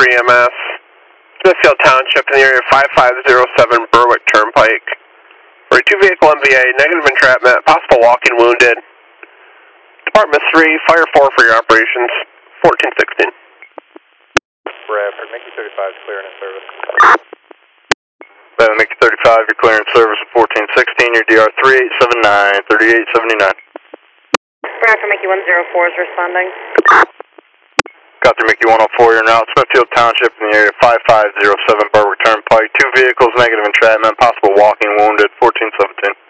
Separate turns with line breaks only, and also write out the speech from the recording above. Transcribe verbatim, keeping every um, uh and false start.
three M S, Smithfield Township in the area five five zero seven Berwick Turnpike. For a two-vehicle M V A, negative entrapment, possible walking wounded. Department three, Fire four for your operations, fourteen sixteen.
Bradford, Mickey thirty-five, clearing in service.
Bradford, Mickey thirty-five, you're clearing service at fourteen sixteen, your D R three eight seven nine, thirty-eight seventy-nine.
Bradford, Mickey one zero four is responding.
Got through Mickey one oh four, you're now at Smithfield Township in the area five five zero seven Berwick Turnpike. Two vehicles, negative entrapment, possible walking wounded, fourteen seventeen.